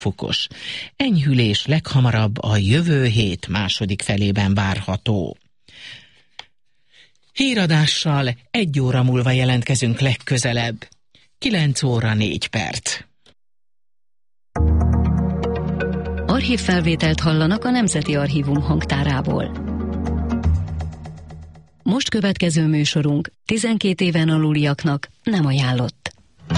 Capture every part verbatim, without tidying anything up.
fokos. Enyhülés leghamarabb a jövő hét második felében várható. Híradással egy óra múlva jelentkezünk legközelebb. kilenc óra négy perc. Archívfelvételt hallanak a Nemzeti Archívum hangtárából. Most következő műsorunk tizenkét éven aluliaknak nem ajánlott.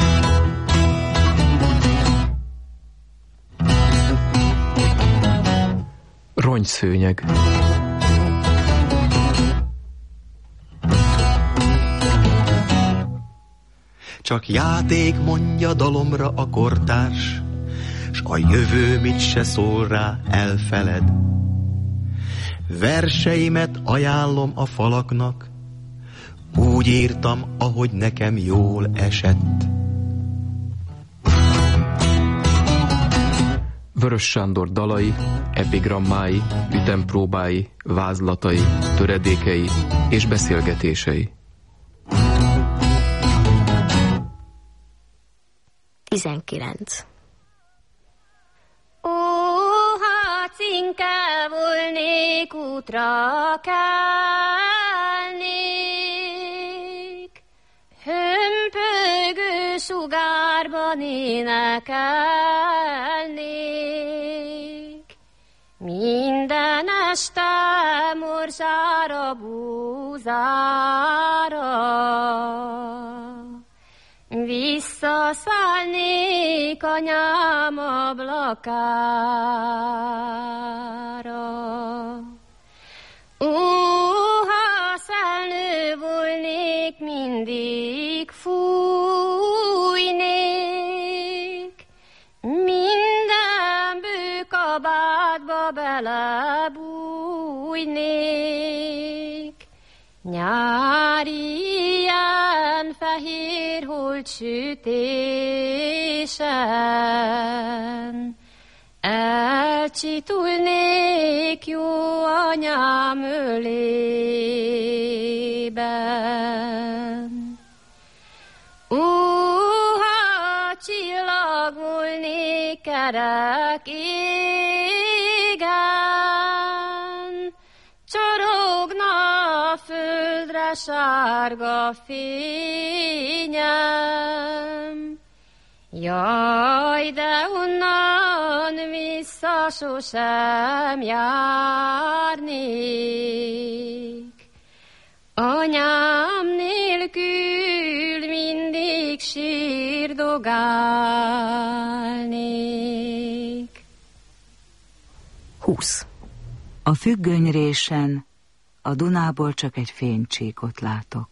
Rongyszőnyeg. Csak játék, mondja dalomra a kortárs, s a jövő mit se szól rá, elfeled. Verseimet ajánlom a falaknak, úgy írtam, ahogy nekem jól esett. Vörös Sándor dalai, epigrammái, ütempróbái, vázlatai, töredékei és beszélgetései. tizenkilenc. Ó, ha cinkel volnék, útra kelnék, hömpögő sugárban énekelnék, minden este morzsára, búzára, visszaszállnék anyám ablakára. Ó, ha szelnő volnék, mindig fújnék, minden bőkabátba belebújnék, nyári ilyen fehér holtsütésen elcsitulnék jó anyám ölében. Ó, ha csillag volnék kerek égen, csorogna a földre sárga fényem. Jaj, de onnan vissza sosem járnék, anyám nélkül mindig sírdogálnék. húsz. A függönyrésen a Dunából csak egy fénycsíkot látok.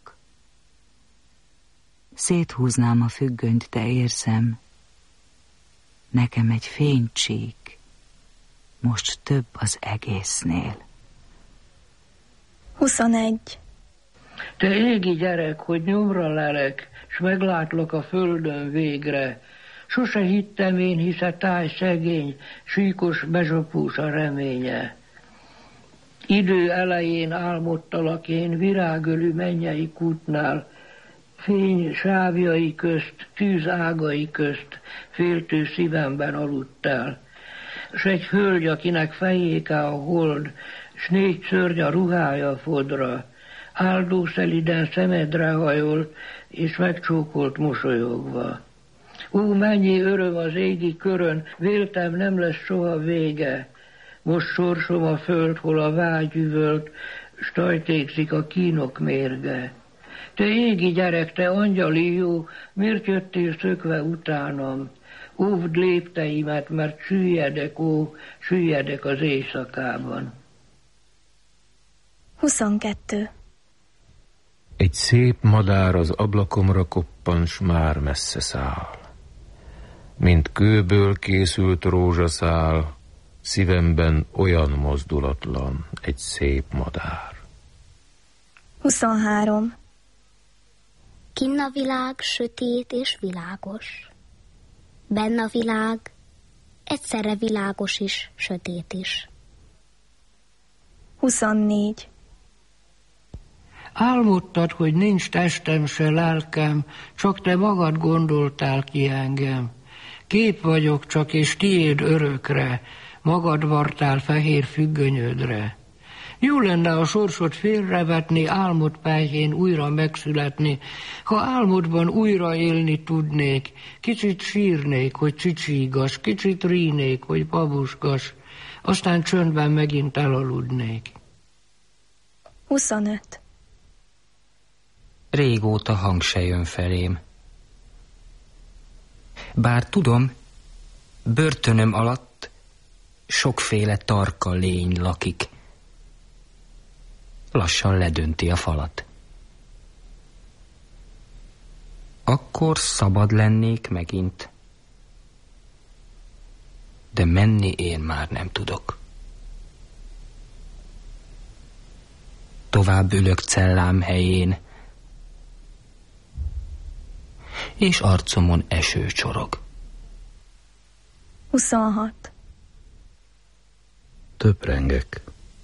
Széthúznám a függönyt, de érzem, nekem egy fénycsík most több az egésznél. huszonegy. Te égi gyerek, hogy nyomra lelek, s meglátlak a földön végre. Sose hittem én, hisz a táj szegény, síkos bezsapús a reménye. Idő elején álmodtalak én virágölű mennyei kútnál, fény sávjai közt, tűz ágai közt, féltő szívemben aludtál. S egy hölgy, akinek fejéke a hold, s négy szörny a ruhája fodra, áldószeliden szemedre hajol, és megcsókolt mosolyogva. Ó, mennyi öröm az égi körön, véltem nem lesz soha vége. Most sorsom a föld, hol a vágy üvölt, s tajtékzik a kínok mérge. Te égi gyerek, te angyali jó, miért jöttél szökve utánam? Óvd lépteimet, mert süllyedek, ó, süllyedek az éjszakában. huszonkettő. Egy szép madár az ablakomra koppan, s már messze száll. Mint kőből készült rózsaszál, szívemben olyan mozdulatlan egy szép madár. huszonhárom. Kinn a világ sötét és világos. Benn a világ egyszerre világos is, sötét is. huszonnégy. Álmodtad, hogy nincs testem se lelkem, csak te magad gondoltál ki engem. Kép vagyok csak, és tiéd örökre, magad vartál fehér függönyödre. Jó lenne a sorsot félrevetni, álmod pályhén újra megszületni. Ha álmodban újra élni tudnék, kicsit sírnék, hogy csicsígas, kicsit rínék, hogy babusgas, aztán csöndben megint elaludnék. huszonöt. Régóta hang se jön felém. Bár tudom, börtönöm alatt sokféle tarka lény lakik. Lassan ledönti a falat. Akkor szabad lennék megint. De menni én már nem tudok. Tovább ülök cellám helyén, és arcomon eső csorog. huszonhat. Töprengek.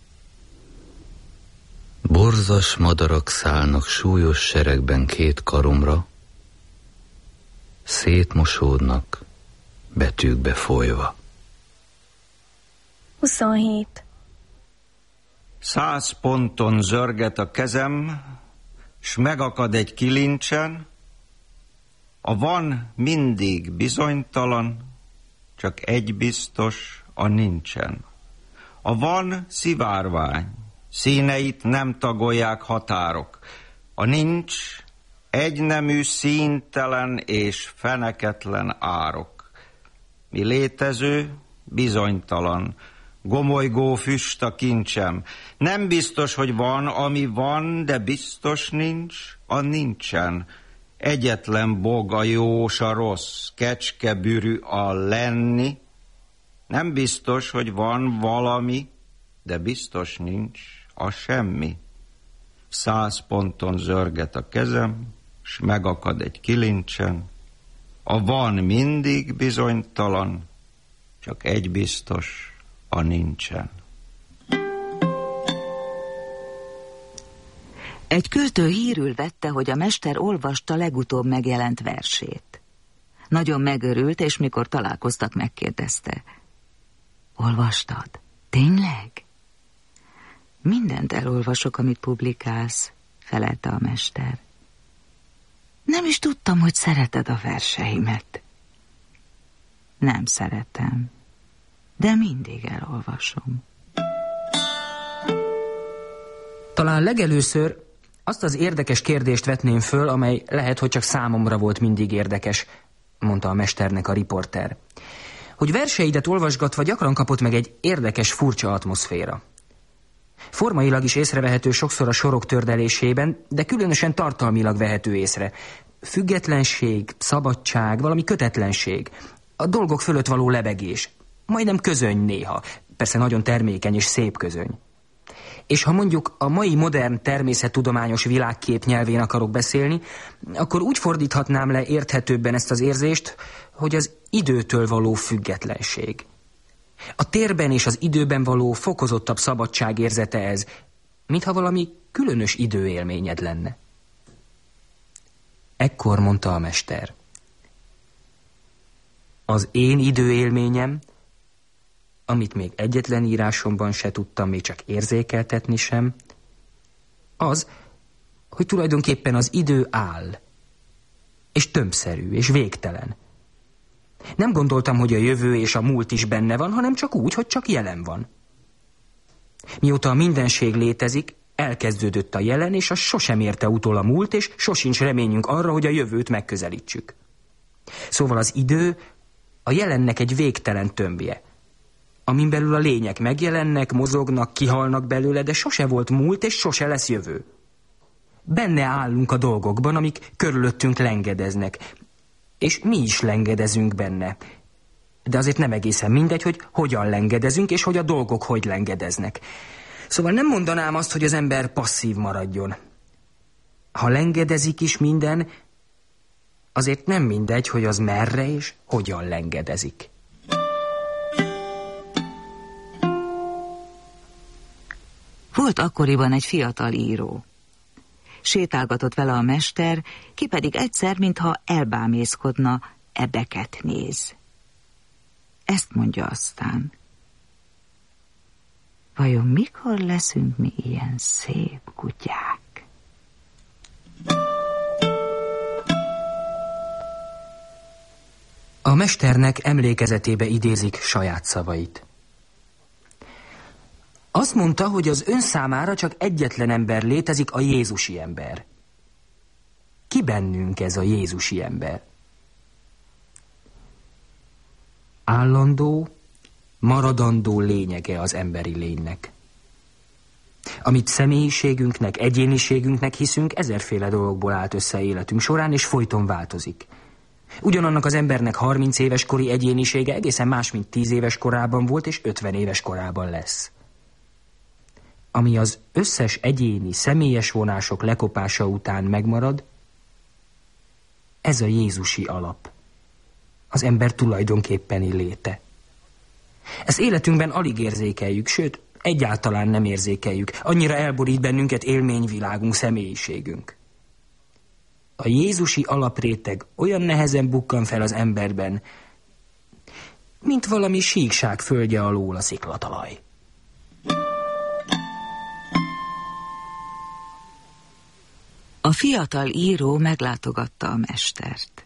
Borzas madarak szállnak súlyos seregben két karomra, szétmosódnak, betűkbe folyva. huszonhét. Száz ponton zörget a kezem, s megakad egy kilincsen. A van mindig bizonytalan, csak egy biztos, a nincsen. A van szivárvány, színeit nem tagolják határok. A nincs egynemű, színtelen és feneketlen árok. Mi létező, bizonytalan, gomolygó füst a kincsem. Nem biztos, hogy van, ami van, de biztos nincs, a nincsen. Egyetlen bog a jó s a rossz, kecskebürű a lenni. Nem biztos, hogy van valami, de biztos nincs a semmi. Száz ponton zörget a kezem, s megakad egy kilincsen. A van mindig bizonytalan, csak egy biztos, a nincsen. Egy költő hírül vette, hogy a mester olvasta legutóbb megjelent versét. Nagyon megörült, és mikor találkoztak, megkérdezte: olvastad? Tényleg? Mindent elolvasok, amit publikálsz, felelte a mester. Nem is tudtam, hogy szereted a verseimet. Nem szeretem, de mindig elolvasom. Talán legelőször azt az érdekes kérdést vetném föl, amely lehet, hogy csak számomra volt mindig érdekes, mondta a mesternek a riporter. Hogy verseidet olvasgatva gyakran kapott meg egy érdekes, furcsa atmoszféra. Formailag is észrevehető sokszor a sorok tördelésében, de különösen tartalmilag vehető észre. Függetlenség, szabadság, valami kötetlenség, a dolgok fölött való lebegés, majdnem közöny néha, persze nagyon termékeny és szép közöny. És ha mondjuk a mai modern természettudományos világkép nyelvén akarok beszélni, akkor úgy fordíthatnám le érthetőbben ezt az érzést, hogy az időtől való függetlenség. A térben és az időben való fokozottabb szabadság érzete ez, mintha valami különös időélményed lenne. Ekkor mondta a mester: az én időélményem, amit még egyetlen írásomban se tudtam még csak érzékeltetni sem, az, hogy tulajdonképpen az idő áll, és tömbszerű, és végtelen. Nem gondoltam, hogy a jövő és a múlt is benne van, hanem csak úgy, hogy csak jelen van. Mióta a mindenség létezik, elkezdődött a jelen, és az sosem érte utol a múlt, és sosincs reményünk arra, hogy a jövőt megközelítsük. Szóval az idő a jelennek egy végtelen tömbje, amin belül a lények megjelennek, mozognak, kihalnak belőle, de sose volt múlt, és sose lesz jövő. Benne állunk a dolgokban, amik körülöttünk lengedeznek, és mi is lengedezünk benne. De azért nem egészen mindegy, hogy hogyan lengedezünk, és hogy a dolgok hogy lengedeznek. Szóval nem mondanám azt, hogy az ember passzív maradjon. Ha lengedezik is minden, azért nem mindegy, hogy az merre és hogyan lengedezik. Volt akkoriban egy fiatal író. Sétálgatott vele a mester, ki pedig egyszer, mintha elbámészkodna, ebeket néz. ezt mondja aztán: vajon mikor leszünk mi ilyen szép kutyák? A mesternek emlékezetébe idézik saját szavait. Azt mondta, hogy az ön számára csak egyetlen ember létezik, a jézusi ember. Ki bennünk ez a jézusi ember? Állandó, maradandó lényege az emberi lénynek. Amit személyiségünknek, egyéniségünknek hiszünk, ezerféle dologból állt össze életünk során, és folyton változik. Ugyanannak az embernek harminc éves kori egyénisége egészen más, mint tíz éves korában volt, és ötven éves korában lesz. Ami az összes egyéni, személyes vonások lekopása után megmarad, ez a jézusi alap, az ember tulajdonképpeni léte. Ezt életünkben alig érzékeljük, sőt, egyáltalán nem érzékeljük. Annyira elborít bennünket élményvilágunk, személyiségünk. A jézusi alapréteg olyan nehezen bukkan fel az emberben, mint valami síkság földje alól a sziklatalaj. A fiatal író meglátogatta a mestert.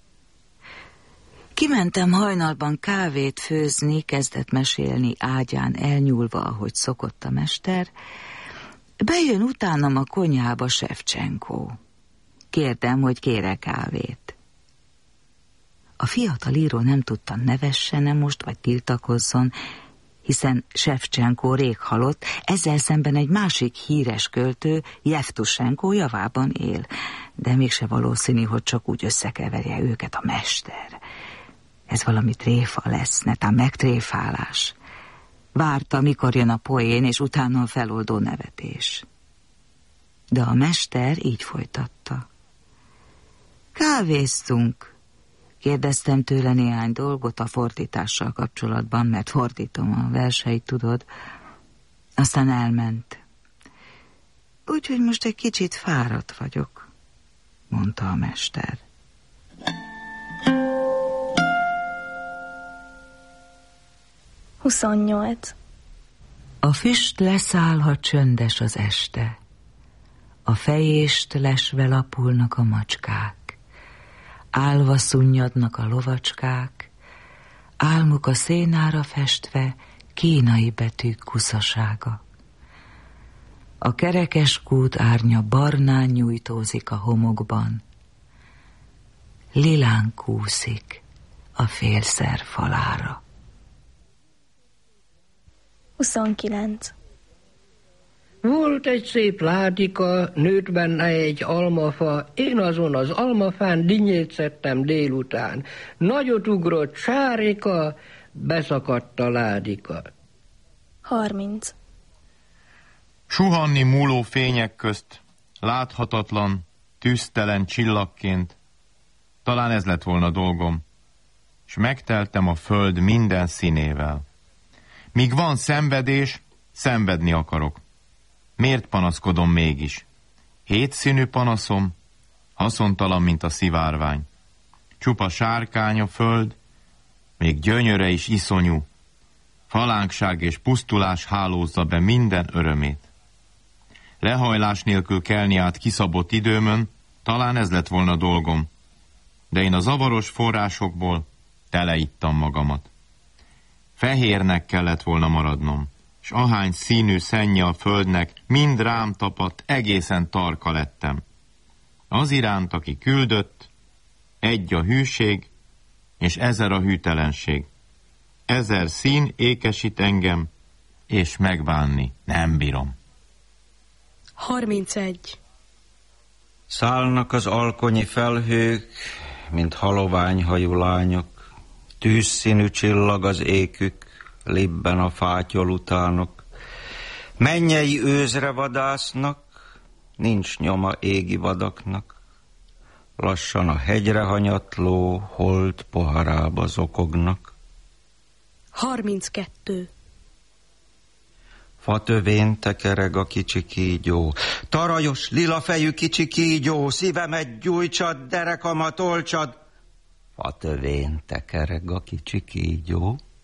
Kimentem hajnalban kávét főzni, kezdett mesélni ágyán elnyúlva, ahogy szokott a mester. Bejön utánam a konyhába Sevcsenko. Kérdem, hogy kére kávét. A fiatal író nem tudta, nevessen-e most, vagy tiltakozzon, hiszen Sevcsenko rég halott, ezzel szemben egy másik híres költő, Jevtusenko javában él, de mégse valószínű, hogy csak úgy összekeverje őket a mester. Ez valami tréfa lesz, netán megtréfálás. Várta, mikor jön a poén, és utána a feloldó nevetés. De a mester így folytatta. Kávéztunk. Kérdeztem tőle néhány dolgot a fordítással kapcsolatban, mert fordítom a verseit, tudod. Aztán elment. Úgyhogy most egy kicsit fáradt vagyok, mondta a mester. huszonnyolc. A füst leszáll, ha csöndes az este. A fejést lesve lapulnak a macskák. Álva szunnyadnak a lovacskák, álmuk a szénára festve kínai betűk kuszasága. A kerekes kút árnya barnán nyújtózik a homokban. Lilán kúszik a félszer falára. huszonkilenc. Volt egy szép ládika, nőtt benne egy almafa, én azon az almafán dinnyét szedtem délután. Nagyot ugrott sárika, beszakadt a ládika. harminc. Suhanni múló fények közt, láthatatlan, tűztelen csillagként, talán ez lett volna dolgom, s megteltem a föld minden színével. Míg van szenvedés, szenvedni akarok. Miért panaszkodom mégis? Hétszínű panaszom, haszontalan, mint a szivárvány. Csupa sárkány a föld, még gyönyöre is iszonyú. Falánkság és pusztulás hálózza be minden örömét. Lehajlás nélkül kelni át kiszabott időmön, talán ez lett volna dolgom. De én a zavaros forrásokból teleittam magamat. Fehérnek kellett volna maradnom, s ahány színű szennye a földnek, mind rám tapadt, egészen tarka lettem. Az iránt, aki küldött, egy a hűség, és ezer a hűtelenség. Ezer szín ékesít engem, és megbánni nem bírom. harmincegy. Szállnak az alkonyi felhők, mint haloványhajú lányok, tűzszínű csillag az ékük, libben a fátyol utánok. Mennyei őzre vadásznak, nincs nyoma égi vadaknak. Lassan a hegyre hanyatló holt poharába zokognak. harminckettő. Fatövén tekereg a kicsi kígyó, tarajos, lilafejű kicsi kígyó, szívemet gyújtsad, derekamat olcsad. Fatövén tekereg a kicsi kígyó.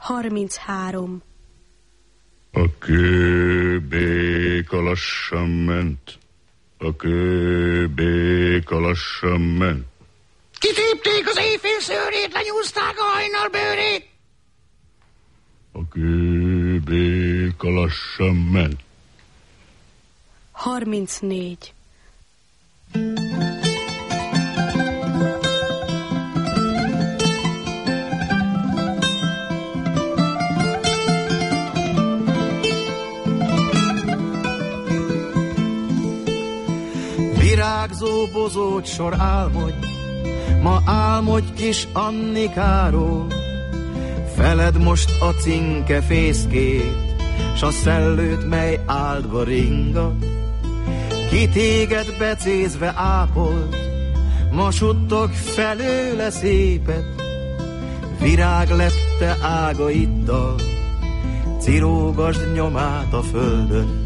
harminchárom. A kőbéka lassan ment, a kőbéka lassan ment. Kitépték az éjfél szőrét, lenyúzták a hajnal bőrét. A kőbéka lassan ment. harmincnégy. Virágzó bozót sor álmodj, ma álmodj kis Annikáról. Feled most a cinke fészkét, s a szellőt, mely áldva ringat. Ki téged becézve ápolt, ma suttog felőle szépet. Virág lepte ágaiddal, cirógasd nyomát a földön.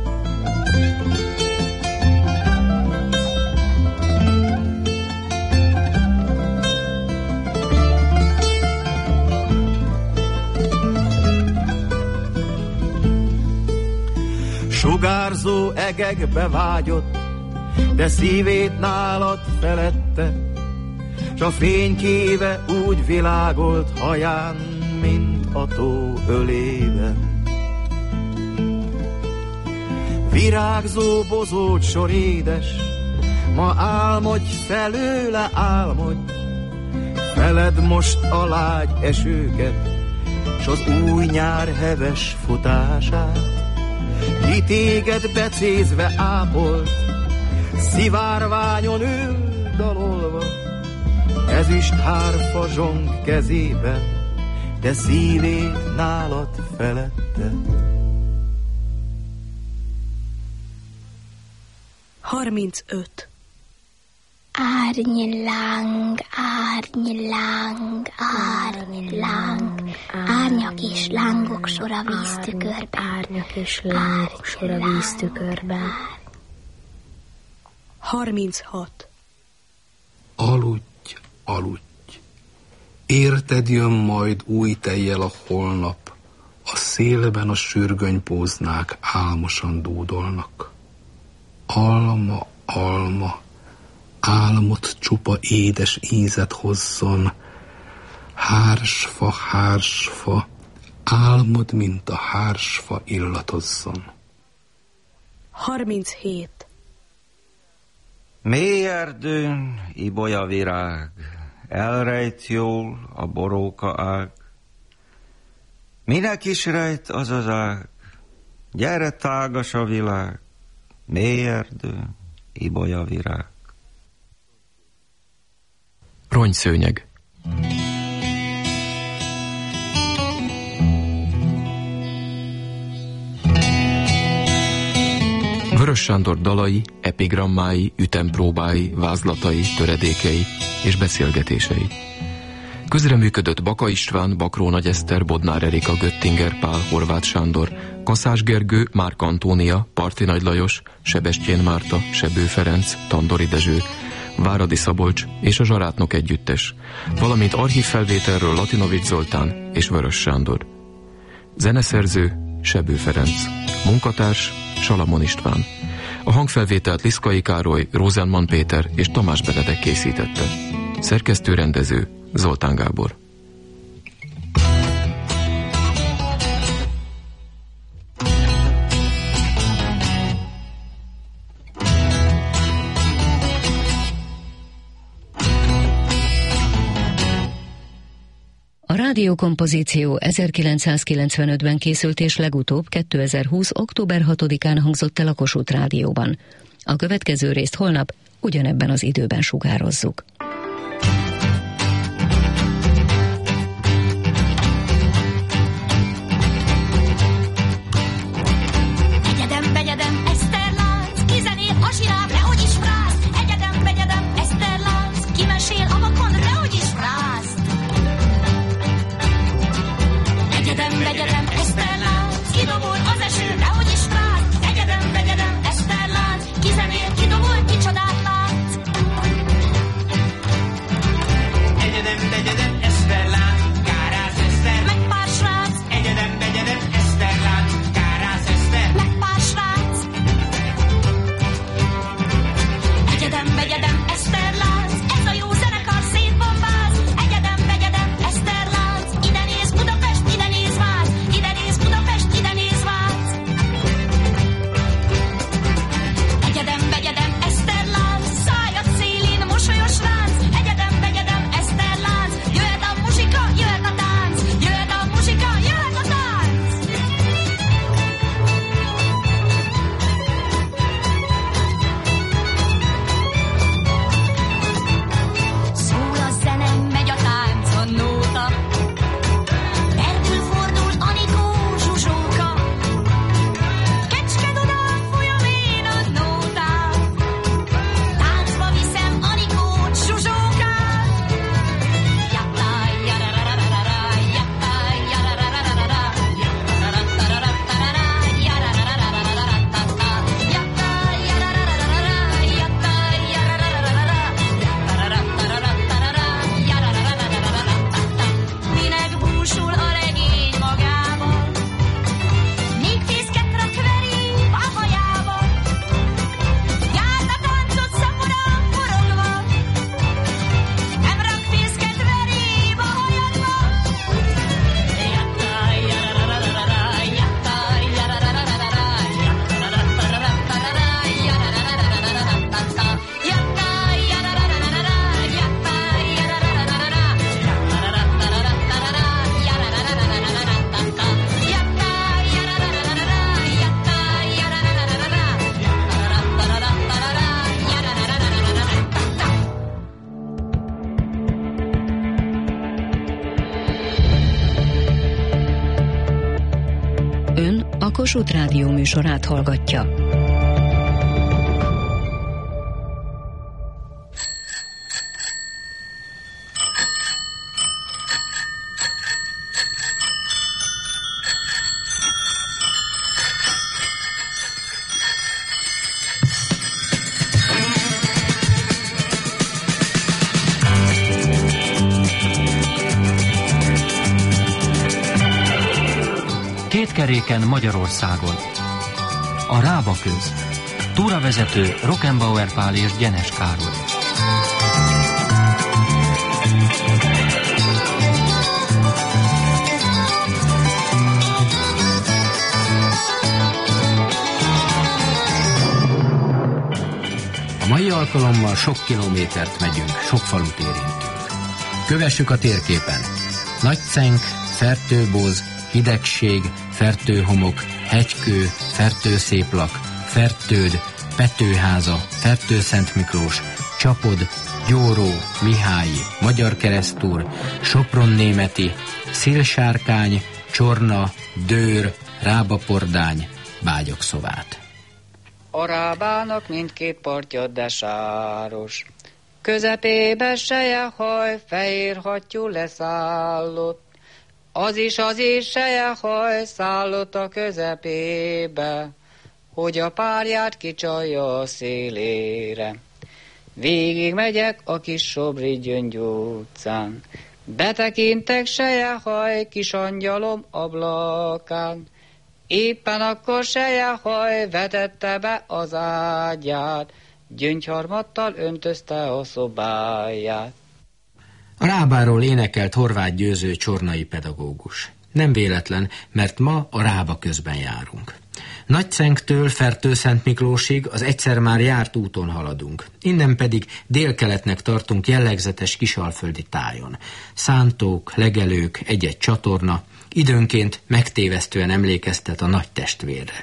Sugárzó egekbe vágyott, de szívét nálad felette, s a fénykéve úgy világolt haján, mint a tó ölében. Virágzó bozót sor édes, ma álmodj felőle, álmodj, feled most a lágy esőket, s az új nyár heves futását. Ki téged becézve ápolt, szivárványon ül dalolva, ezüst hárfa zsong kezében, de szívét nálad felette. harmincöt. Árnyláng, árnyláng, árnyláng, árnyak és lángok sor a víztükörben. Árnyak és lángok sor a víztükörben. harminchat. Aludj, aludj, érted jön majd új tejjel a holnap, a szélben a sürgönypóznák álmosan dúdolnak. Alma, alma, álmot csupa édes ízet hozzon, hársfa, hársfa, álmod, mint a hársfa illatozzon. harminchét. Mély erdőn ibolya virág, elrejt jól a boróka ág. Minek is rejt az az ág? Gyere, tágas a világ, mély erdőn ibolya virág. Rongyszőnyeg. Vörös Sándor dalai, epigrammái, ütempróbái, vázlatai, töredékei és beszélgetései. Közreműködött Baka István, Bakró Nagy Eszter, Bodnár Erika, Göttinger Pál, Horváth Sándor, Kaszás Gergő, Márk Antónia, Parti Nagy Lajos, Sebestyén Márta, Sebő Ferenc, Tandori Dezső, Váradi Szabolcs és a Zsarátnok együttes, valamint archívfelvételről Latinovics Zoltán és Vörös Sándor. Zeneszerző Sebő Ferenc, munkatárs Salamon István. A hangfelvételt Liszkai Károly, Rosenman Péter és Tamás Benedek készítette. Szerkesztő-rendező Zoltán Gábor. A rádiókompozíció ezerkilencszázkilencvenötben készült és legutóbb kétezer-húsz. október hatodikán hangzott el a Kossuth Rádióban. A következő részt holnap ugyanebben az időben sugározzuk. Ön a Kossuth Rádió műsorát hallgatja. Kétkeréken Magyarországon. A Rába köz. Túravezető Rockenbauer Pál és Gyenes Károly. A mai alkalommal sok kilométert megyünk, sok falut érintünk. Kövessük a térképen. Nagycenk, Fertőboz, Hidegség, Fertőhomok, Hegykő, Fertőszéplak, Fertőd, Petőháza, Fertőszentmiklós, Csapod, Gyóró, Mihályi, Magyarkeresztúr, Sopron-Németi, Szélsárkány, Csorna, Dőr, Rábapordány, Bágyokszovát. A Rábának mindkét partja de sáros, közepébe selyehaj, fehér hattyú leszállott. Az is, az is selyehaj szállott a közepébe, hogy a párját kicsalja a szélére. Végig megyek a kis Sobri Gyöngy utcán, betekintek selyehaj kis angyalom ablakán. Éppen akkor selyehaj vetette be az ágyát, gyöngyharmattal öntözte a szobáját. A Rábáról énekelt Horváth Győző csornai pedagógus. Nem véletlen, mert ma a Rába közben járunk. Nagycenktől Fertőszentmiklósig az egyszer már járt úton haladunk. Innen pedig délkeletnek tartunk jellegzetes kisalföldi tájon. Szántók, legelők, egy-egy csatorna, időnként megtévesztően emlékeztet a nagy testvérre.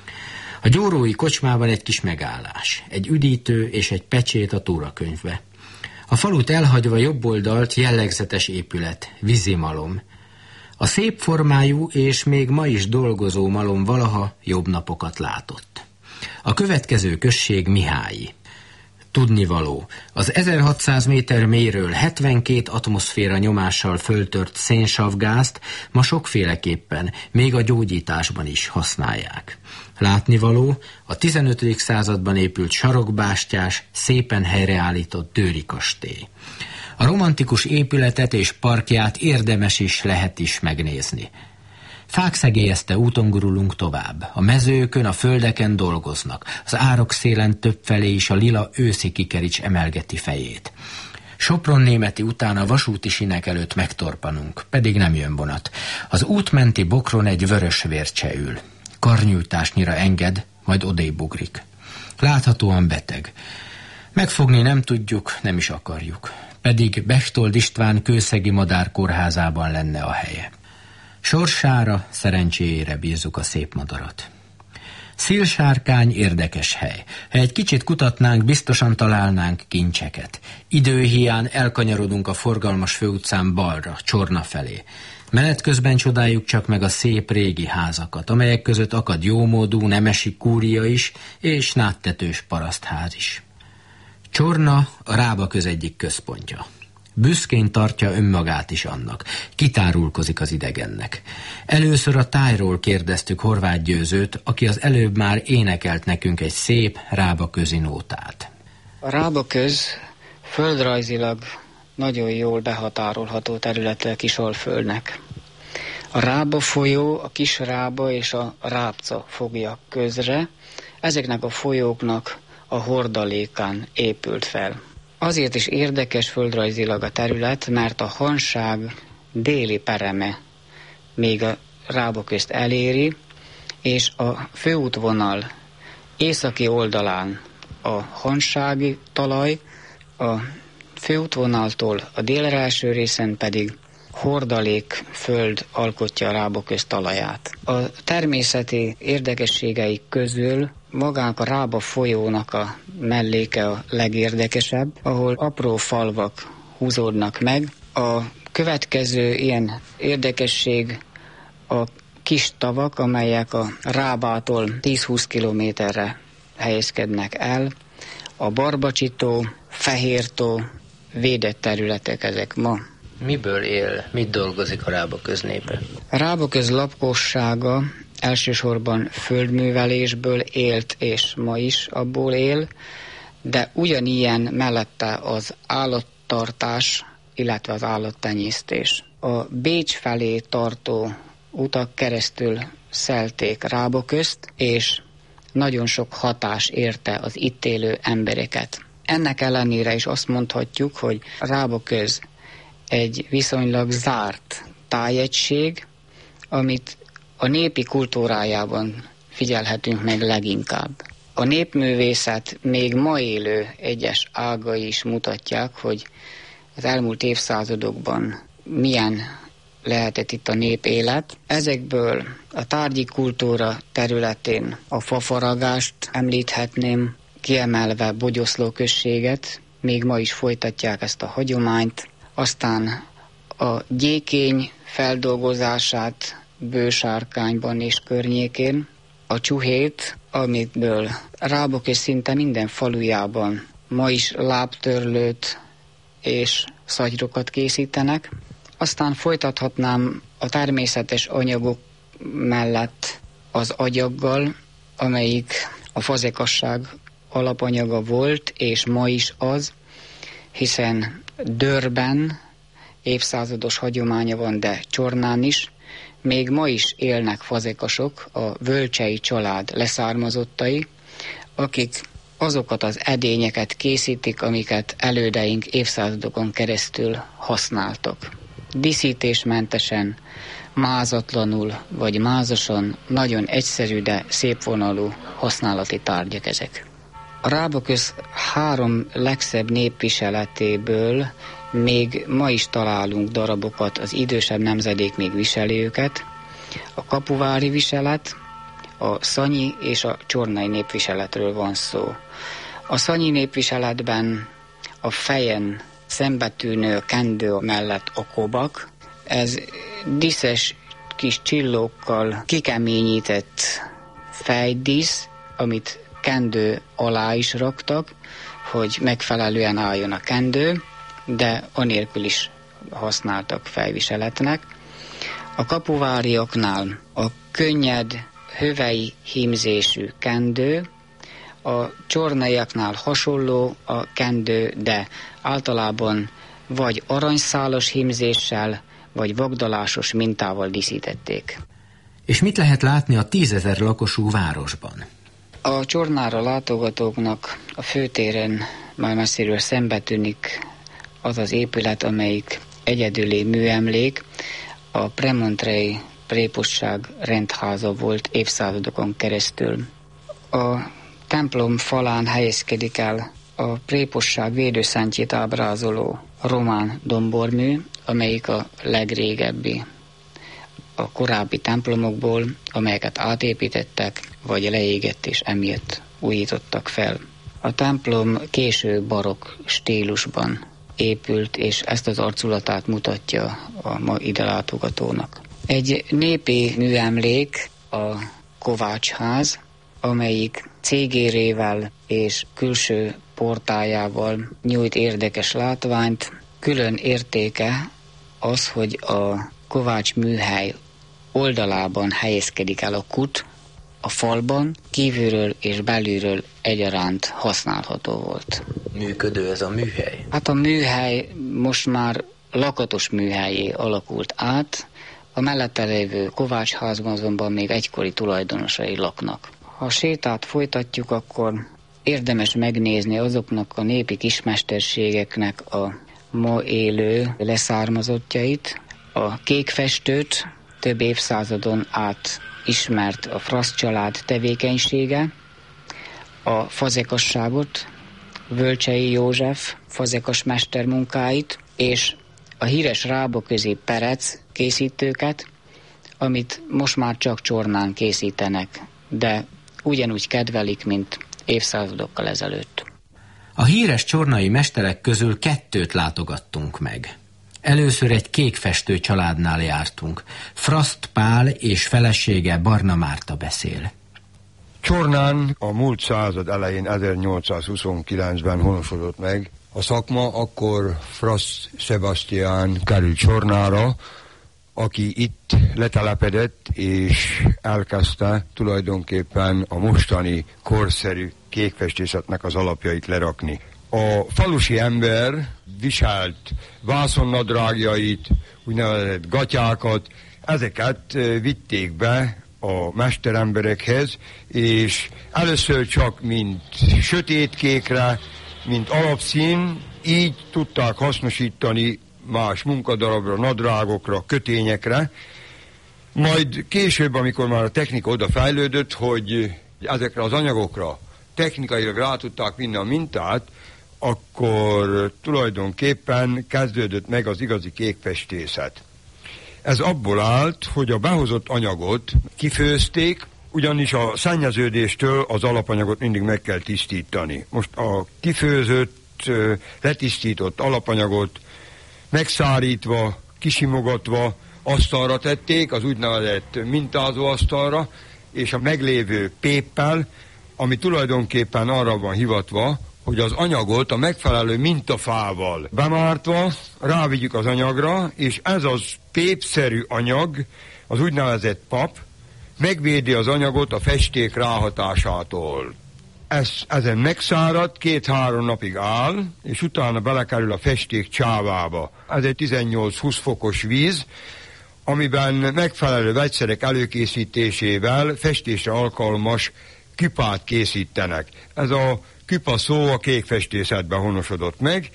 A gyórói kocsmában egy kis megállás, egy üdítő és egy pecsét a túrakönyvbe. A falut elhagyva jobb oldalt jellegzetes épület, vízimalom. A szép formájú és még ma is dolgozó malom valaha jobb napokat látott. A következő község Mihályi. Tudnivaló, az ezerhatszáz méter mélyről hetvenkét atmoszféra nyomással föltört szénsavgázt ma sokféleképpen, még a gyógyításban is használják. Látnivaló, a tizenötödik században épült sarokbástyás, szépen helyreállított Dőry kastély. A romantikus épületet és parkját érdemes is, lehet is megnézni. Fák szegélyezte úton gurulunk tovább. A mezőkön, a földeken dolgoznak. Az árok szélen többfelé is a lila őszi kikerics emelgeti fejét. Sopron-Németi után a vasúti sinek előtt megtorpanunk, pedig nem jön vonat. Az útmenti bokron egy vörös vércse ül. Karnyújtásnyira enged, majd odébb ugrik. Láthatóan beteg. Megfogni nem tudjuk, nem is akarjuk. Pedig Bechtold István kőszegi madárkórházában lenne a helye. Sorsára, szerencséjére bízzuk a szép madarat. Szélsárkány érdekes hely. Ha egy kicsit kutatnánk, biztosan találnánk kincseket. Időhiány elkanyarodunk a forgalmas főutcán balra, Csorna felé. Menet közben csodáljuk csak meg a szép régi házakat, amelyek között akad jómódú nemesi kúria is, és náttetős parasztház is. Csorna a Rába köz egyik központja. Büszkén tartja önmagát is annak. Kitárulkozik az idegennek. Először a tájról kérdeztük Horváth Győzőt, aki az előbb már énekelt nekünk egy szép Rába közi nótát. A Rába köz földrajzilag nagyon jól behatárolható területe Kisalföldnek. A Rába folyó, a Kis Rába és a Rábca fogja közre. Ezeknek a folyóknak a hordalékán épült fel. Azért is érdekes földrajzilag a terület, mert a Hanság déli pereme még a Rába közt eléri, és a főútvonal északi oldalán a hansági talaj, a főútvonaltól a délre eső részen pedig hordalék föld alkotja a Rába köz talaját. A természeti érdekességeik közül magának a Rába folyónak a melléke a legérdekesebb, ahol apró falvak húzódnak meg. A következő ilyen érdekesség a kis tavak, amelyek a Rábától tíz-húsz kilométerre helyezkednek el. A Barbacsitó, Fehértó védett területek ezek ma. Miből él, mit dolgozik a Rába köznépe? A Rába köz lakossága elsősorban földművelésből élt, és ma is abból él, de ugyanilyen mellette az állattartás, illetve az állattenyésztés. A Bécs felé tartó utak keresztül szelték Rába közt, és nagyon sok hatás érte az itt élő embereket. Ennek ellenére is azt mondhatjuk, hogy Rába köz egy viszonylag zárt tájegység, amit a népi kultúrájában figyelhetünk meg leginkább. A népművészet még ma élő egyes ágai is mutatják, hogy az elmúlt évszázadokban milyen lehetett itt a népélet. Ezekből a tárgyi kultúra területén a fafaragást említhetném, kiemelve Bogyoszló községet, még ma is folytatják ezt a hagyományt. Aztán a gyékény feldolgozását Bősárkányban és környékén, a csuhét, amitből Rába köz szinte minden falujában ma is lábtörlőt és szatyrokat készítenek. Aztán folytathatnám a természetes anyagok mellett az agyaggal, amelyik a fazekasság alapanyaga volt, és ma is az, hiszen Dörrben évszázados hagyománya van, de Csornán is, még ma is élnek fazekasok, a Völcsei család leszármazottai, akik azokat az edényeket készítik, amiket elődeink évszázadokon keresztül használtak. Díszítésmentesen, mázatlanul vagy mázasan nagyon egyszerű, de szépvonalú használati tárgyak ezek. A Rába köz három legszebb népviseletéből még ma is találunk darabokat, az idősebb nemzedék még viseli őket. A kapuvári viselet, a szanyi és a csornai népviseletről van szó. A szanyi népviseletben a fejen szembetűnő kendő mellett a kobak, ez díszes kis csillókkal kikeményített fejdísz, amit kendő alá is raktak, hogy megfelelően álljon a kendő, de anélkül is használtak fejviseletnek. A kapuváriaknál a könnyed, hövei hímzésű kendő, a csornaiaknál hasonló a kendő, de általában vagy aranyszálas hímzéssel, vagy vagdalásos mintával díszítették. És mit lehet látni a tízezer lakosú városban? A Csornára látogatóknak a főtéren már messziről szembetűnik az az épület, amelyik egyedüli műemlék, a Premontrei prépusság rendháza volt évszázadokon keresztül. A templom falán helyezkedik el a prépusság védőszentjét ábrázoló román dombormű, amelyik a legrégebbi a korábbi templomokból, amelyeket átépítettek, vagy leégett és emiatt újítottak fel. A templom késő barokk stílusban épült, és ezt az arculatát mutatja a ma ide látogatónak. Egy népi műemlék a Kovácsház, amelyik cégérével és külső portájával nyújt érdekes látványt. Külön értéke az, hogy a Kovács műhely oldalában helyezkedik el a kút, a falban kívülről és belülről egyaránt használható volt. Működő ez a műhely? Hát a műhely most már lakatos műhelyé alakult át, a mellette lévő Kovácsházban azonban még egykori tulajdonosai laknak. Ha a sétát folytatjuk, akkor érdemes megnézni azoknak a népi kismesterségeknek a ma élő leszármazottjait, a kékfestőt, több évszázadon át ismert a Frasz család tevékenysége, a fazekasságot, Völcsei József fazekas mester munkáit, és a híres Rába közi perec készítőket, amit most már csak Csornán készítenek, de ugyanúgy kedvelik, mint évszázadokkal ezelőtt. A híres csornai mesterek közül kettőt látogattunk meg. Először egy kékfestő családnál jártunk. Fraszt Pál és felesége Barna Márta beszél. Csornán a múlt század elején ezernyolcszázhuszonkilencben honosodott meg a szakma, akkor Fraszt Sebastián került Csornára, aki itt letelepedett és elkezdte tulajdonképpen a mostani korszerű kékfestészetnek az alapjait lerakni. A falusi ember viselt vászonnadrágjait, úgynevezett gatyákat, ezeket vitték be a mesteremberekhez, és először csak mint sötétkékre, mint alapszín, így tudták hasznosítani más munkadarabra, nadrágokra, kötényekre. Majd később, amikor már a technika oda fejlődött, hogy ezekre az anyagokra technikailag rá tudták vinni a mintát, akkor tulajdonképpen kezdődött meg az igazi kékfestészet. Ez abból állt, hogy a behozott anyagot kifőzték, ugyanis a szennyeződéstől az alapanyagot mindig meg kell tisztítani. Most a kifőzött, letisztított alapanyagot megszárítva, kisimogatva asztalra tették, az úgynevezett mintázóasztalra, és a meglévő péppel, ami tulajdonképpen arra van hivatva, hogy az anyagot a megfelelő mintafával bemártva rávigyük az anyagra, és ez az pépszerű anyag, az úgynevezett pap, megvédi az anyagot a festék ráhatásától. Ez, ezen megszárad, két-három napig áll, és utána belekerül a festék csávába. Ez egy tizennyolc-húsz fokos víz, amiben megfelelő vegyszerek előkészítésével festésre alkalmas küpát készítenek. Ez a küpa szó a kékfestészetben honosodott meg,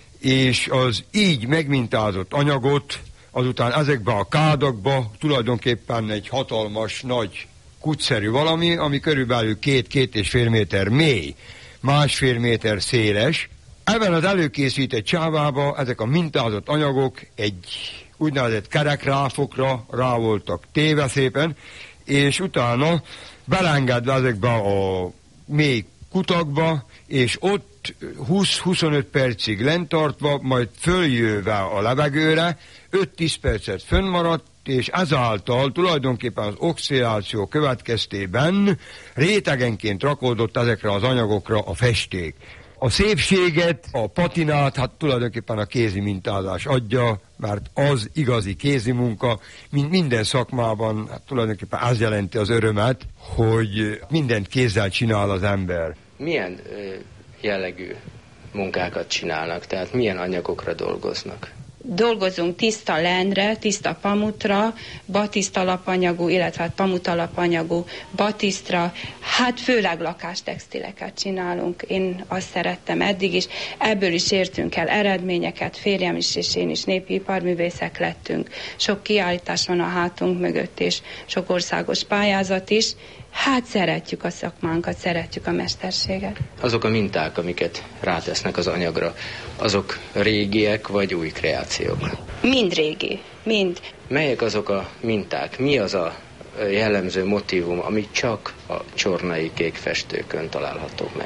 és az így megmintázott anyagot azután ezekbe a kádakba tulajdonképpen egy hatalmas, nagy kutszerű valami, ami körülbelül két-két és fél méter mély, másfél méter széles. Ebben az előkészített csávába ezek a mintázott anyagok egy úgynevezett kerekráfokra rá voltak téve szépen, és utána belengedve ezekbe a mély kutakba, és ott húsz-huszonöt percig lentartva, majd följöve a levegőre, öt-tíz percet fönnmaradt, és ezáltal tulajdonképpen az oxidáció következtében rétegenként rakódott ezekre az anyagokra a festék. A szépséget, a patinát, hát tulajdonképpen a kézi mintázás adja, mert az igazi kézi munka, mint minden szakmában, hát tulajdonképpen az jelenti az örömet, hogy mindent kézzel csinál az ember. Milyen ö, jellegű munkákat csinálnak, tehát milyen anyagokra dolgoznak? Dolgozunk tiszta lenre, tiszta pamutra, batiszta alapanyagú, illetve hát pamut alapanyagú batisztra, hát főleg lakástextileket csinálunk. Én azt szerettem eddig is, ebből is értünk el eredményeket, férjem is és én is népi iparművészek lettünk. Sok kiállítás van a hátunk mögött, és sok országos pályázat is. Hát szeretjük a szakmánkat, szeretjük a mesterséget. Azok a minták, amiket rátesznek az anyagra, azok régiek vagy új kreációk? Mind régi, mind. Melyek azok a minták? Mi az a jellemző motívum, ami csak a csornai kékfestőkön található meg?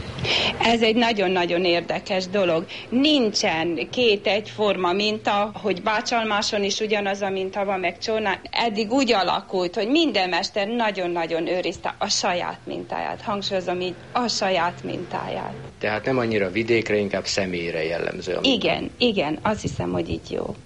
Ez egy nagyon-nagyon érdekes dolog. Nincsen két egyforma minta, hogy Bácsalmáson is ugyanaz a minta van, meg Csornán. Eddig úgy alakult, hogy minden mester nagyon-nagyon őrizte a saját mintáját. Hangsúlyozom így, a saját mintáját. Tehát nem annyira vidékre, inkább személyre jellemző. Igen, igen, azt hiszem, hogy így jó.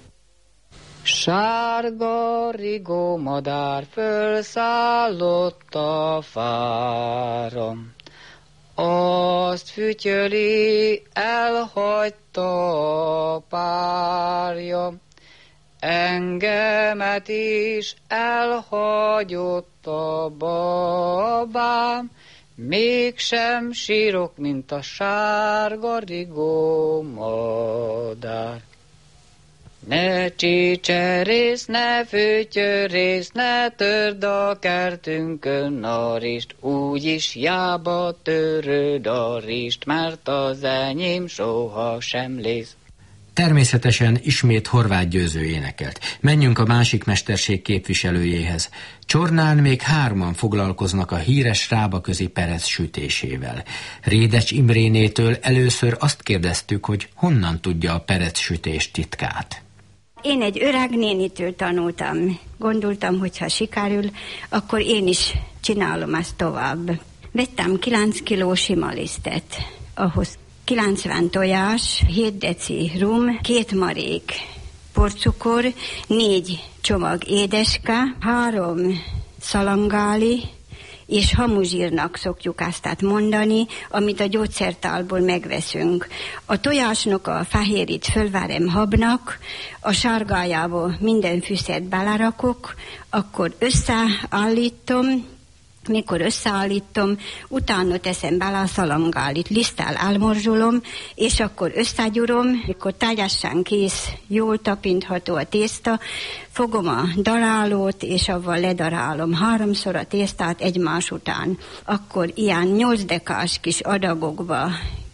Sárga rigó madár fölszállott a fára. Azt fütyöli, elhagyta a párja, engemet is elhagyott a babám, mégsem sírok, mint a sárga rigó madár. Ne csicserész, ne fütyörész, ne törd a kertünkön a rist, úgyis jába töröd a rist, mert az enyém soha sem lész. Természetesen ismét Horváth Győző énekelt. Menjünk a másik mesterség képviselőjéhez. Csornán még hárman foglalkoznak a híres rábaközi perec sütésével. Rédecs Imrénétől először azt kérdeztük, hogy honnan tudja a perec sütés titkát. Én egy öreg nénitől tanultam. Gondoltam, hogy ha sikerül, akkor én is csinálom ezt tovább. Vettem kilenc kiló sima lisztet, ahhoz kilencven tojás, hét deci rum, két marék porcukor, négy csomag édeske, három szalangáli, és hamuzsírnak szokjuk azt mondani, amit a gyógyszertálból megveszünk. A tojásnak a fehérét fölverem habnak, a sárgájába minden fűszert belerakok, akkor összeállítom, mikor összeállítom, utána teszem bele a szalangálit, liszttel elmorzsolom, és akkor összegyúrom, mikor teljesen kész, jól tapintható a tészta, fogom a darálót, és avval ledarálom háromszor a tésztát egymás után. Akkor ilyen nyolc dekás kis adagokba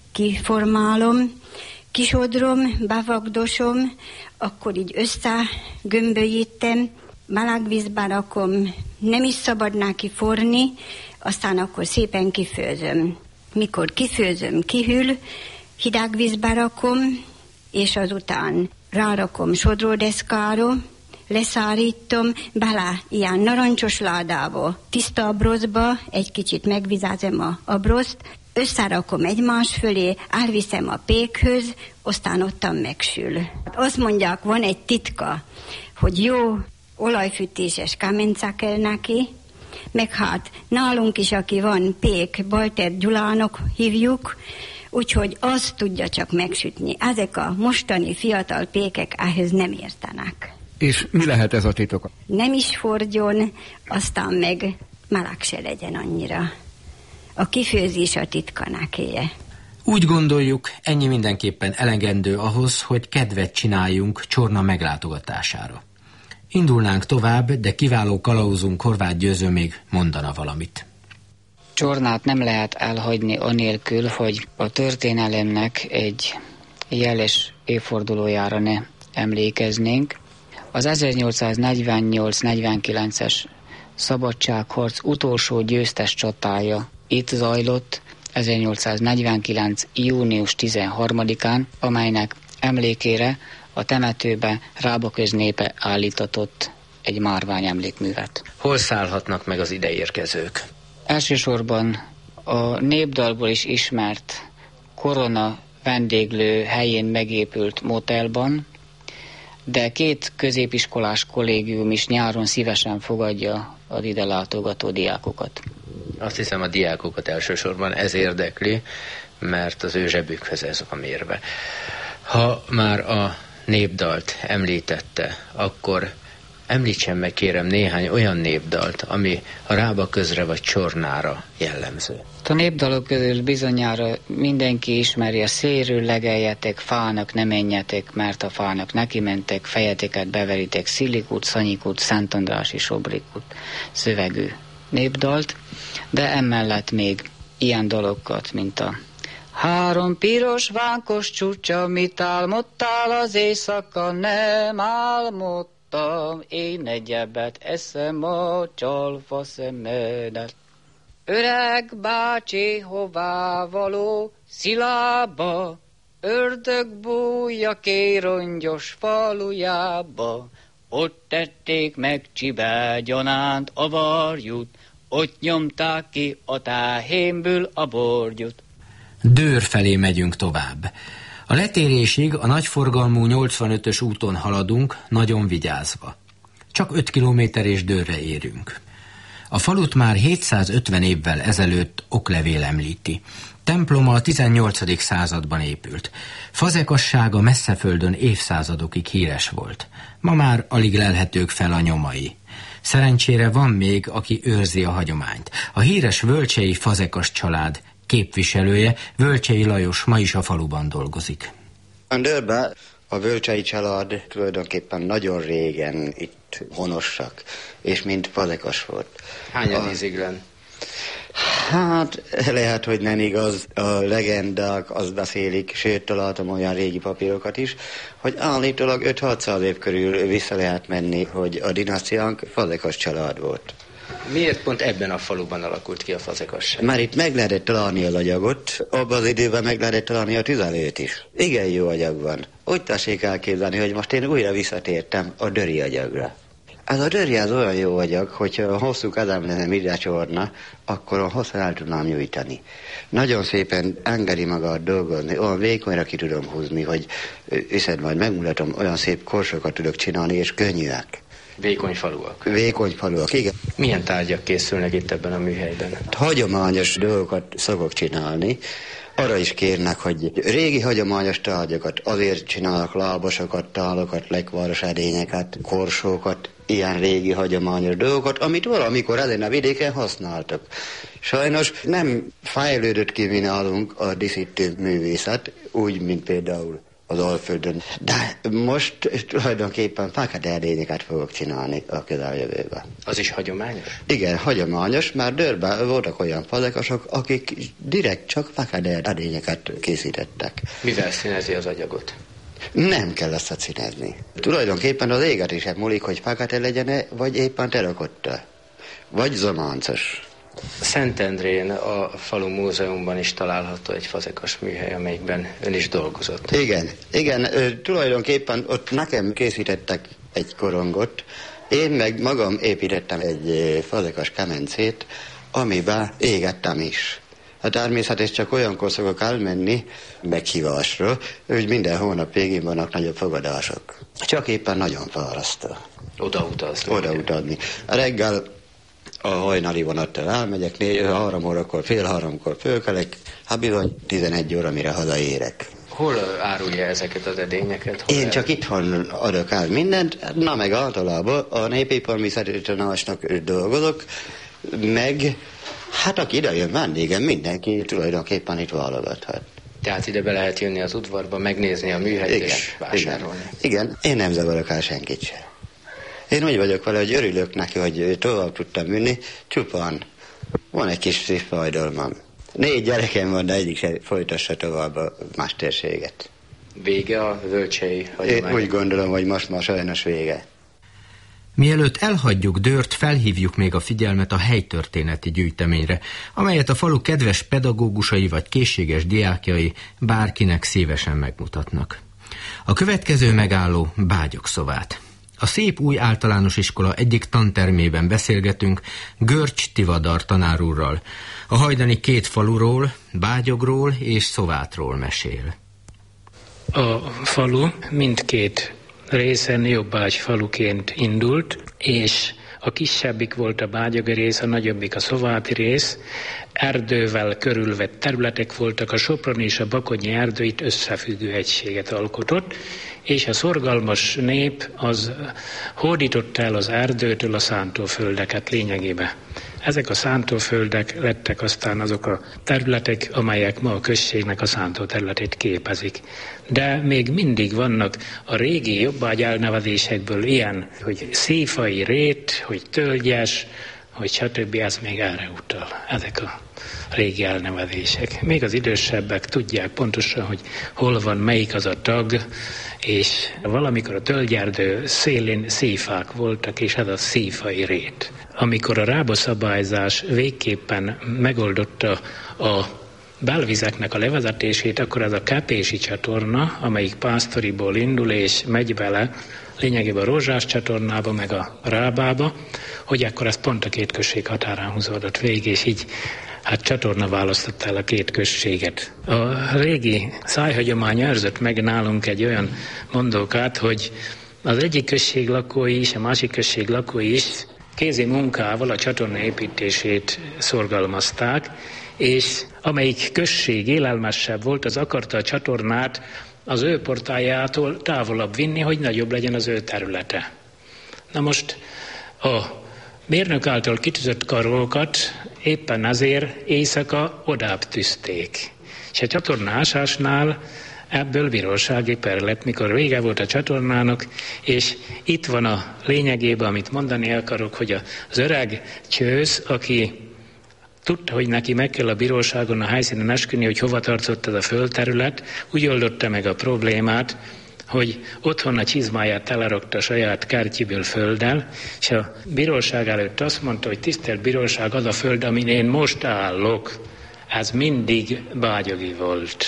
kiformálom, kisodrom, bevagdosom, akkor így összegömbölyítem, meleg vízben rakom, nem is szabad neki forni, aztán akkor szépen kifőzöm. Mikor kifőzöm, kihűl, hideg vízbe rakom, és azután rárakom sodródeszkára, leszárítom, bele ilyen narancsos ládába, tiszta abrozba, egy kicsit megvizázom a abrozt, összerakom egymás fölé, elviszem a pékhöz, aztán ottan megsül. Azt mondják, van egy titka, hogy jó olajfűtéses kemence kell neki, meg hát nálunk is, aki van pék, Balter Gyulának hívjuk, úgyhogy azt tudja csak megsütni. Ezek a mostani fiatal pékek ehhez nem értenek. És mi lehet ez a titok? Nem is fordjon, aztán meg meleg se legyen annyira. A kifőzés a titka nekéje. Úgy gondoljuk, ennyi mindenképpen elegendő ahhoz, hogy kedvet csináljunk Csorna meglátogatására. Indulnánk tovább, de kiváló kalauzunk Horváth Győző még mondana valamit. Csornát nem lehet elhagyni anélkül, hogy a történelemnek egy jeles évfordulójára ne emlékeznénk. Az ezernyolcszáznegyvennyolc negyvenkilences szabadságharc utolsó győztes csatája itt zajlott ezernyolcszáznegyvenkilenc június tizenharmadikán, amelynek emlékére a temetőbe Rába köznépe állítatott egy márványemlékművet. Hol szállhatnak meg az ideérkezők? Elsősorban a népdalból is ismert Korona vendéglő helyén megépült motelban, de két középiskolás kollégium is nyáron szívesen fogadja az ide látogató diákokat. Azt hiszem, a diákokat elsősorban ez érdekli, mert az ő zsebükhöz ez van mérve. Ha már a népdalt említette, akkor említsen meg kérem néhány olyan népdalt, ami a Rába közre vagy Csornára jellemző. A népdalok közül bizonyára mindenki ismeri a szélről legeljetek, fának ne menjetek, mert a fának neki mentek, fejeteket beveritek, Szilikút, Szanyikút, Szentandrási Sobrikút szövegű népdalt, de emellett még ilyen dalokat, mint a három piros vánkos csúcsa, mit álmodtál az éjszaka, nem álmodtam, én egyebet eszem a csalfa szemedet. Öreg bácsi, hová való, Szilába, ördög bújja kérongyos falujába, ott tették meg Csibegyanánt a varjút, ott nyomták ki a táhémből a borgyút. Dőr felé megyünk tovább. A letérésig a nagyforgalmú nyolcvanötös úton haladunk, nagyon vigyázva. Csak öt kilométer és Dőrre érünk. A falut már hétszázötven évvel ezelőtt oklevél említi. Temploma a tizennyolcadik században épült. Fazekassága Messzeföldön évszázadokig híres volt. Ma már alig lelhetők fel a nyomai. Szerencsére van még, aki őrzi a hagyományt. A híres völcsei fazekas család képviselője, Völcsei Lajos ma is a faluban dolgozik. A Dőrben a Völcsei család tulajdonképpen nagyon régen itt honosak, és mind fazekas volt. Hányan íziglen? Hát lehet, hogy nem igaz, a legendák azt beszélik, sőt találtam olyan régi papírokat is, hogy állítólag öt-hatszáz év körül vissza lehet menni, hogy a dinasztiánk fazekas család volt. Miért pont ebben a faluban alakult ki a fazekasság? Már itt meg lehetett találni az agyagot, abban az időben meg lehetett találni a tüzelőt is. Igen jó agyag van. Úgy tessék elképzelni, hogy most én újra visszatértem a döri agyagra. Ez a döri az olyan jó agyag, hogyha a hosszú kezem lenne ide csorna, akkor a hosszan el tudnám nyújtani. Nagyon szépen engedi magát dolgozni, olyan vékonyra ki tudom húzni, hogy viszont majd megmutatom, olyan szép korsokat tudok csinálni, és könnyűek. Vékony faluak. Vékony faluak, igen. Milyen tárgyak készülnek itt ebben a műhelyben? Hagyományos dolgokat szokok csinálni. Arra is kérnek, hogy régi hagyományos tárgyakat, azért csinálnak lábasokat, tálokat, lekváros edényeket, korsókat, ilyen régi hagyományos dolgokat, amit valamikor ezen a vidéken használtak. Sajnos nem fejlődött ki mi nálunk a díszítő művészet, úgy, mint például az Alföldön. De most tulajdonképpen fekete edényeket fogok csinálni a közeljövőben. Az is hagyományos? Igen, hagyományos, mert Dörrben voltak olyan fazekasok, akik direkt csak fekete edényeket készítettek. Mivel színezi az agyagot? Nem kell ezt színezni. Tulajdonképpen az égetésem múlik, hogy fekete legyen-e, vagy éppen terakotta, vagy zománcos. Szentendrén a falu múzeumban is található egy fazekas műhely, amelyikben ön is dolgozott. Igen, igen, tulajdonképpen ott nekem készítettek egy korongot, én meg magam építettem egy fazekas kemencét, amiben égettem is. A természetesen csak olyankor szokok elmenni meghívásra, hogy minden hónap végén vannak nagyobb fogadások. Csak éppen nagyon fárasztó. Oda utazni. Oda utazni. Reggel a hajnali vonattal elmegyek, négy, három órakor, fél háromkor fölkelek, hát bizony tizenegy óra, mire hazaérek. Hol árulja ezeket az edényeket? Hol Én el... csak itthon adok el mindent, na meg általában a Népipari Tanácsnak dolgozok, meg hát aki ide jön vendégem, mindenki tulajdonképpen itt válogathat. Tehát ide be lehet jönni az udvarba, megnézni a műhelyt és vásárolni. Igen, igen, én nem zavarok el senkit sem. Én úgy vagyok vele, hogy örülök neki, hogy tovább tudtam jönni, csupán van egy kis fájdalmam. Négy gyerekem van, de egyik se folytassa tovább a mesterséget. Vége a völcsei hagyomány? Én úgy gondolom, hogy most már sajnos vége. Mielőtt elhagyjuk Dört, felhívjuk még a figyelmet a helytörténeti gyűjteményre, amelyet a falu kedves pedagógusai vagy készséges diákjai bárkinek szívesen megmutatnak. A következő megálló Bágyokszovát. A szép új általános iskola egyik tantermében beszélgetünk Görcs Tivadar tanárúrral. A hajdani két faluról, Bágyogról és Szovátról mesél. A falu mindkét részen Jobbágy faluként indult, és a kisebbik volt a bágyogi rész, a nagyobbik a szováti rész. Erdővel körülvett területek voltak, a Soproni és a Bakonyi erdő itt összefüggő egységet alkotott, és a szorgalmas nép az hódította el az erdőtől a szántóföldeket lényegében. Ezek a szántóföldek lettek aztán azok a területek, amelyek ma a községnek a szántóterületét képezik. De még mindig vannak a régi jobbágy elnevezésekből ilyen, hogy széfai rét, hogy tölgyes, hogy stb. Ez még erre utal. Ezek a régi elnevezések. Még az idősebbek tudják pontosan, hogy hol van, melyik az a tag, és valamikor a tölgyerdő szélén széfák voltak, és ez a széfai rét. Amikor a rábaszabályzás végképpen megoldotta a belvizeknek a levezetését, akkor ez a Kepési csatorna, amelyik Pásztoriból indul és megy bele lényegében a Rózsás csatornába, meg a Rábába, hogy akkor ez pont a két község határán húzódott végig, és így hát csatorna választotta el a két községet. A régi szájhagyomány őrzött meg nálunk egy olyan mondókát, hogy az egyik község lakói is, a másik község lakói is kézi munkával a csatorna építését szorgalmazták, és amelyik község élelmesebb volt, az akarta a csatornát az ő portájától távolabb vinni, hogy nagyobb legyen az ő területe. Na most a mérnök által kitűzött karókat éppen ezért éjszaka odább tűzték. És a csatornásásnál ebből bírósági per lett, mikor vége volt a csatornának, és itt van a lényegében, amit mondani akarok, hogy az öreg csősz, aki tudta, hogy neki meg kell a bíróságon a helyszínen esküdni, hogy hova tartott ez a földterület, úgy oldotta meg a problémát, hogy otthon a csizmáját telerakta a saját kártyiből földdel, és a bíróság előtt azt mondta, hogy tisztelt bíróság, az a föld, amin én most állok, ez mindig bágyogi volt.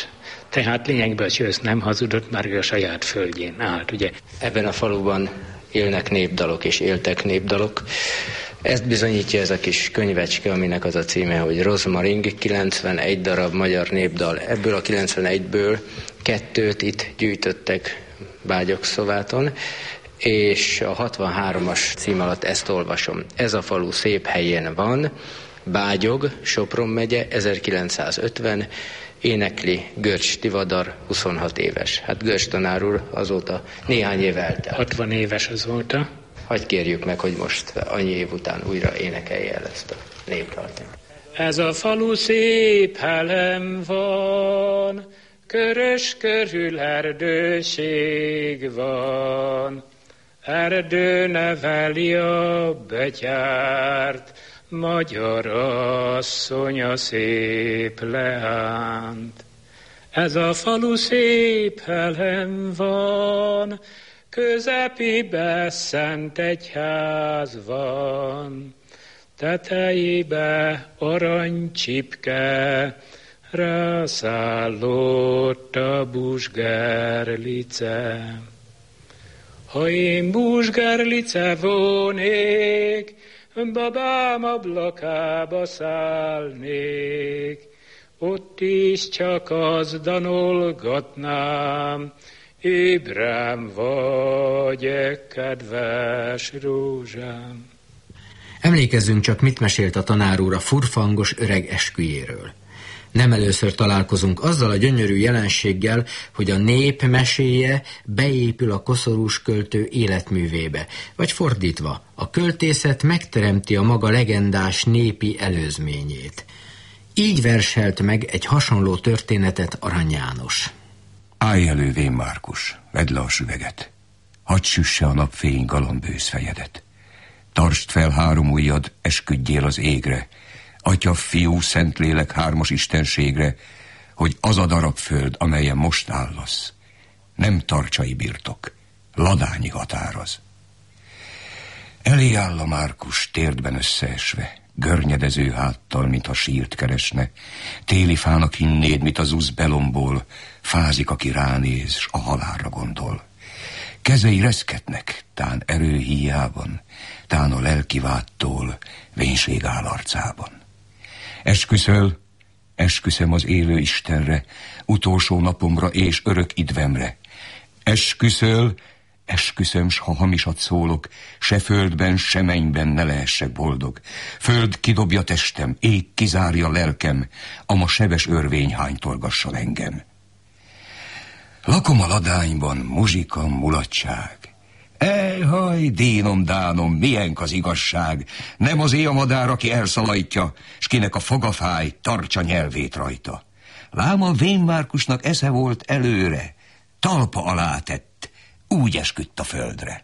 Tehát lényegben a Csősz nem hazudott, már ő a saját földjén állt, ugye? Ebben a faluban élnek népdalok és éltek népdalok. Ezt bizonyítja ez a kis könyvecske, aminek az a címe, hogy Rozmaring, kilencvenegy darab magyar népdal. Ebből a kilencvenegyből kettőt itt gyűjtöttek Bágyokszováton, és a hatvanhármas cím alatt ezt olvasom. Ez a falu szép helyen van, Bágyog, Sopron megye, ezerkilencszázötven, énekli Görcs Tivadar, huszonhat éves. Hát Görcs tanár úr azóta néhány év eltelt. hatvan éves azóta. Hagy kérjük meg, hogy most annyi év után újra énekelje el ezt a népdalt. Ez a falu szép helem van, körös körül erdőség van. Erdő neveli a betyárt, magyar asszony a szép leánt. Ez a falu szép helem van, közepébe szent egyház van, tetejébe aranycsipke, rászállott a Buzsgerlice. Ha én Buzsgerlice volnék, babám ablakába szállnék, ott is csak az danolgatnám, ébrám vagy, kedves rózsám. Emlékezzünk csak, mit mesélt a tanár úr a furfangos öreg esküjéről. Nem először találkozunk azzal a gyönyörű jelenséggel, hogy a nép meséje beépül a koszorús költő életművébe, vagy fordítva, a költészet megteremti a maga legendás népi előzményét. Így verselt meg egy hasonló történetet Arany János. Állj elő, vén Márkus, vedd le a süveget. Hadd süsse a napfény galambősz fejedet. Tartsd fel három ujjad, esküdjél az égre, Atya, Fiú, Szentlélek hármas istenségre, hogy az a darab föld, amelyen most állasz, nem tarcsai birtok, ladányi határoz. Elé áll a Márkus térdben összeesve, görnyedező háttal, mintha sírt keresne, téli fának hinnéd, mint az usz belomból, fázik, aki ránéz, s a halálra gondol. Kezei reszketnek, tán erő híjában, tán a lelki váttól, vénység áll arcában. Esküszöl, esküszöm az élő Istenre, utolsó napomra és örök idvemre. Esküszöl, esküszöm, s ha hamisat szólok, se földben, se mennyben ne lehessek boldog. Föld kidobja testem, ég kizárja lelkem, ama sebes örvény hánytorgasson engem. Lakom a ladányban, muzsika, mulatság. Ejhaj, dénom, dánom, milyenk az igazság, nem az éj a madár, aki elszalajtja, s kinek a foga fáj, tartsa nyelvét rajta. Lám a vén Márkusnak esze volt előre, talpa alá tett, úgy esküdt a földre.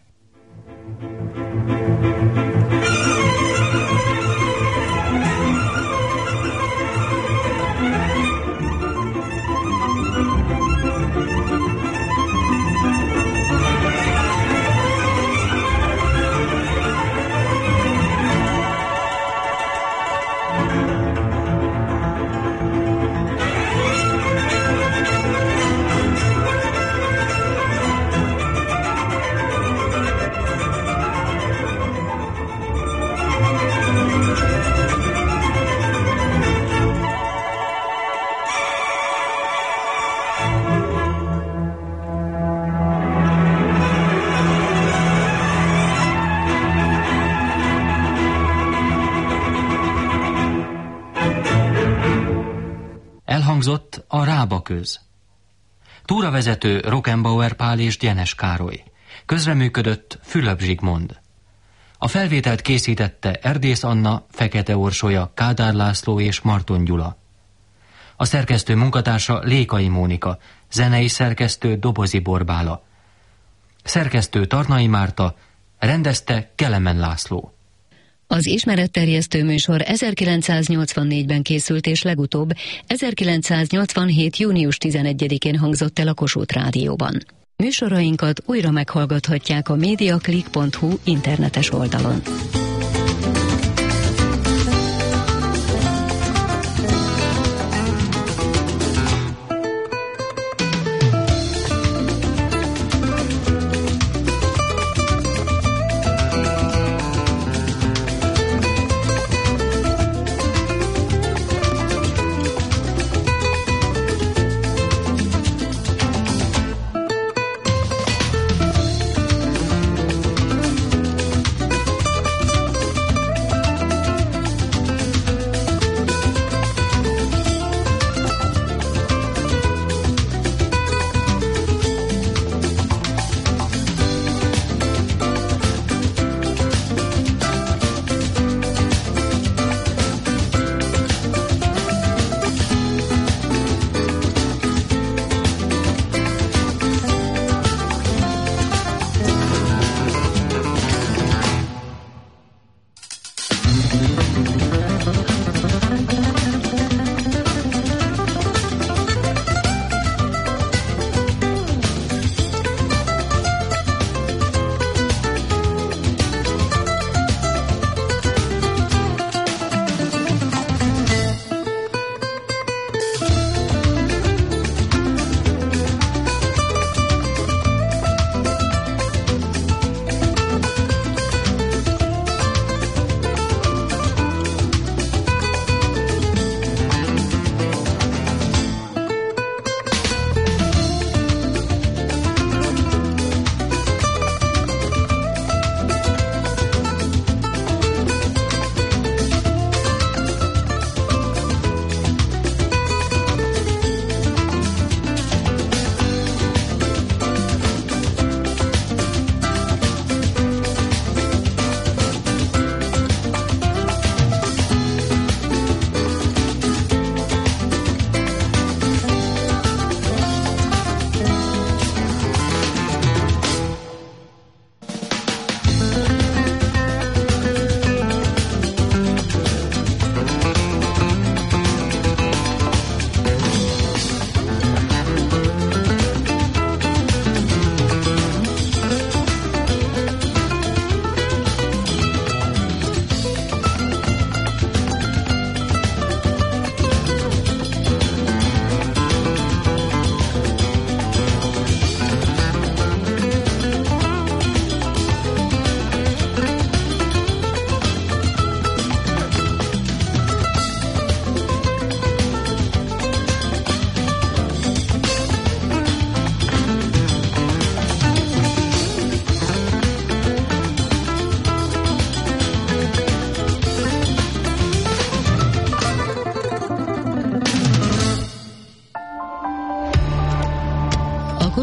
Elhangzott a Rábaköz. Túravezető Rockenbauer Pál és Gyenes Károly. Közreműködött Fülöp Zsigmond. A felvételt készítette Erdész Anna, Fekete Orsolya, Kádár László és Marton Gyula. A szerkesztő munkatársa Lékai Mónika, zenei szerkesztő Dobozi Borbála. Szerkesztő Tarnai Márta, rendezte Kelemen László. Az ismeretterjesztő műsor ezerkilencszáznyolcvannégyben készült, és legutóbb ezerkilencszáznyolcvanhét. június tizenegyedikén hangzott el a Kossuth Rádióban. Műsorainkat újra meghallgathatják a mediaclick pont hu internetes oldalon.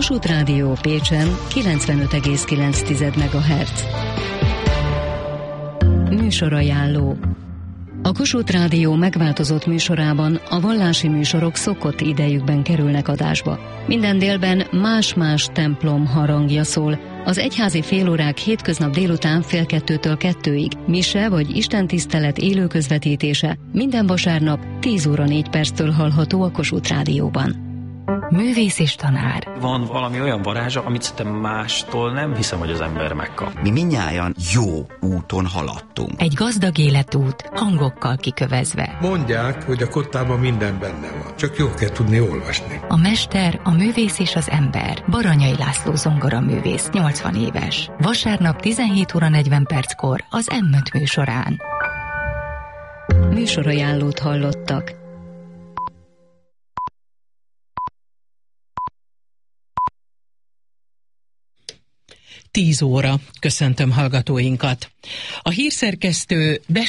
Kossuth Rádió Pécsen kilencvenöt egész kilenc megahertz. Műsorajánló. A Kossuth Rádió megváltozott műsorában a vallási műsorok szokott idejükben kerülnek adásba. Minden délben más-más templom harangja szól. Az egyházi félórák hétköznap délután fél kettőtől kettőig, mise vagy istentisztelet élő közvetítése minden vasárnap tíz óra négy perctől hallható a Kossuth Rádióban. Művész és tanár. Van valami olyan varázsa, amit szerintem mástól nem hiszem, hogy az ember megkap. Mi mindnyájan jó úton haladtunk. Egy gazdag életút, hangokkal kikövezve. Mondják, hogy a kottában minden benne van, csak jól kell tudni olvasni. A mester, a művész és az ember. Baranyai László zongoraművész, nyolcvan éves. Vasárnap tizenhét óra negyven perckor az em öt műsorán. Műsorajánlót hallottak. tíz óra. Köszöntöm hallgatóinkat. A hírszerkesztő